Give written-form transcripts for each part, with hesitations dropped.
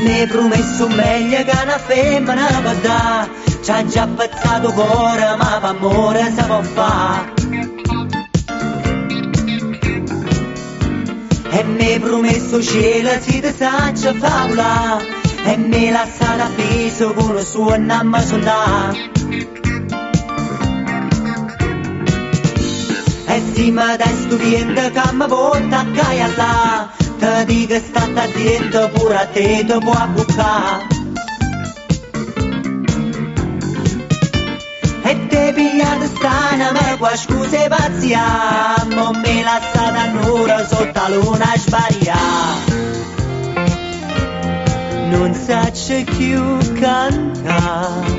mi promesso meglio che una femmina può dare, ci ha già pezzato cuore ma per amore si può fare. E mi promesso cielo si ti saccia favola, e mi lasciata appeso con il suo nome suonare. E se mi dai studiando che mi porta a caia là, ti dico state attento pure a te ti può bucare. E te pigliate strana ma qua scuse pazziamo, mi lasciate a nura sotto la luna sbagliata. Non saccio più cantare,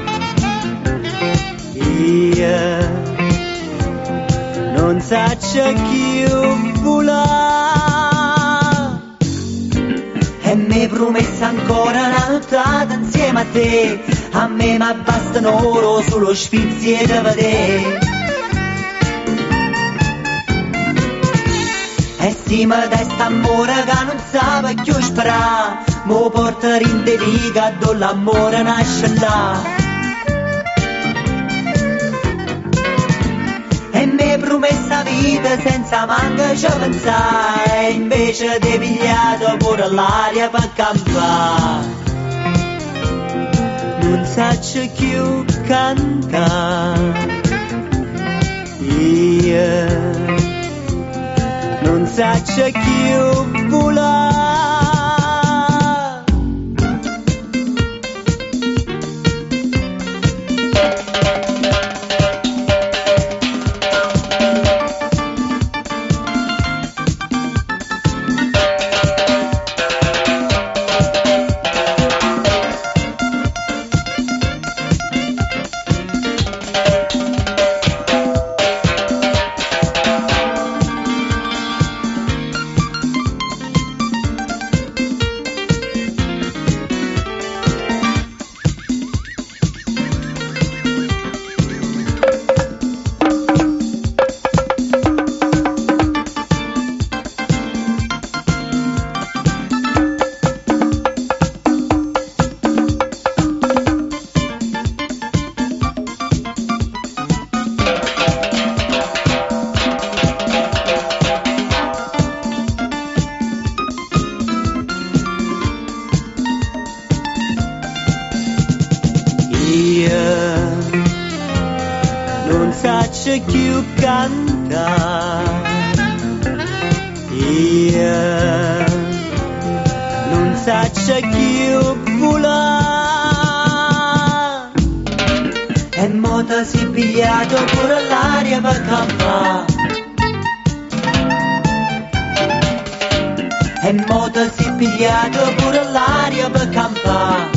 io non saccio più volare. E mi promessa ancora una nottata insieme a te, a me mi bastano oro sullo sfizio di vedere. E se mi dai st'amore che non sa più sperare, mo porta in te dica dove l'amore nasce là. E mi promessa vita senza manca ci pensare, invece di pigliato pure l'aria per campare. Non saccio più cantare, io non saccio più volare. Non saccio più cantare, io non saccio più volare. E mo ti si pigliato pure l'aria per campare, e mo ti si pigliato pure l'aria per campare.